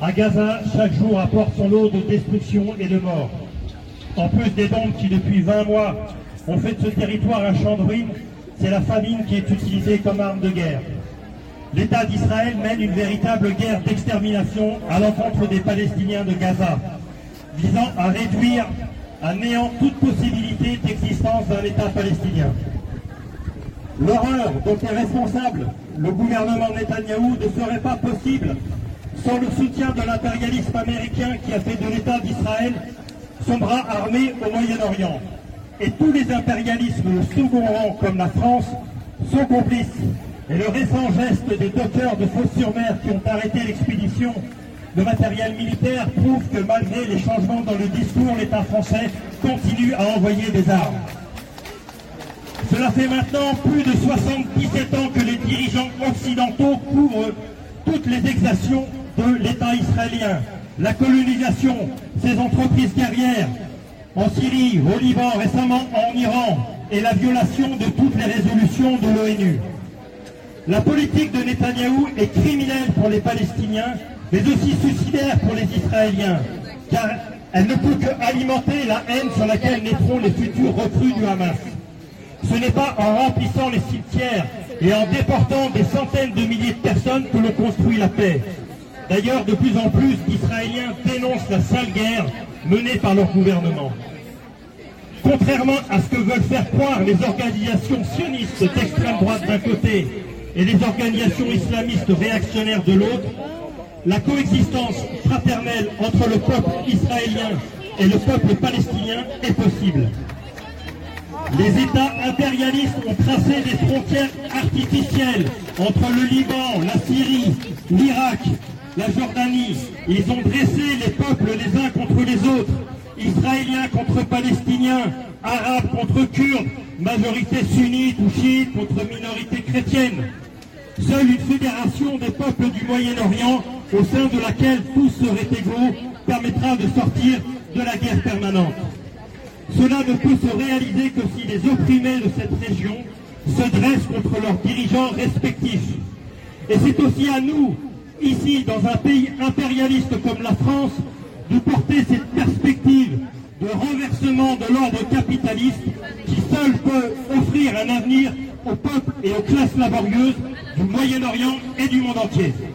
À Gaza, chaque jour apporte son lot de destruction et de mort. En plus des bombes qui, depuis 20 mois, ont fait de ce territoire un champ de ruines, c'est la famine qui est utilisée comme arme de guerre. L'État d'Israël mène une véritable guerre d'extermination à l'encontre des Palestiniens de Gaza, visant à réduire à néant toute possibilité d'existence d'un État palestinien. L'horreur dont est responsable le gouvernement Netanyahou ne serait pas possible sans le soutien de l'impérialisme américain qui a fait de l'État d'Israël son bras armé au Moyen-Orient. Et tous les impérialismes de second rang comme la France sont complices. Et le récent geste des dockers de Fos-sur-Mer qui ont arrêté l'expédition de matériel militaire prouve que malgré les changements dans le discours, l'État français continue à envoyer des armes. Cela fait maintenant plus de 77 ans que les dirigeants occidentaux couvrent toutes les exactions de l'État israélien, la colonisation, ses entreprises guerrières, en Syrie, au Liban, récemment en Iran, et la violation de toutes les résolutions de l'ONU. La politique de Netanyahou est criminelle pour les Palestiniens, mais aussi suicidaire pour les Israéliens, car elle ne peut qu'alimenter la haine sur laquelle naîtront les futurs recrues du Hamas. Ce n'est pas en remplissant les cimetières et en déportant des centaines de milliers de personnes que l'on construit la paix. D'ailleurs, de plus en plus d'Israéliens dénoncent la sale guerre menée par leur gouvernement. Contrairement à ce que veulent faire croire les organisations sionistes d'extrême droite d'un côté et les organisations islamistes réactionnaires de l'autre, la coexistence fraternelle entre le peuple israélien et le peuple palestinien est possible. Les États impérialistes ont tracé des frontières artificielles entre le Liban, la Syrie, l'Irak, la Jordanie. Ils ont dressé les peuples les uns contre les autres, Israéliens contre Palestiniens, Arabes contre Kurdes, majorité sunnite ou chiite contre minorité chrétienne. Seule une fédération des peuples du Moyen-Orient, au sein de laquelle tous seraient égaux, permettra de sortir de la guerre permanente. Cela ne peut se réaliser que si les opprimés de cette région se dressent contre leurs dirigeants respectifs. Et c'est aussi à nous, ici, dans un pays impérialiste comme la France, de porter cette perspective de renversement de l'ordre capitaliste qui seul peut offrir un avenir aux peuples et aux classes laborieuses du Moyen-Orient et du monde entier.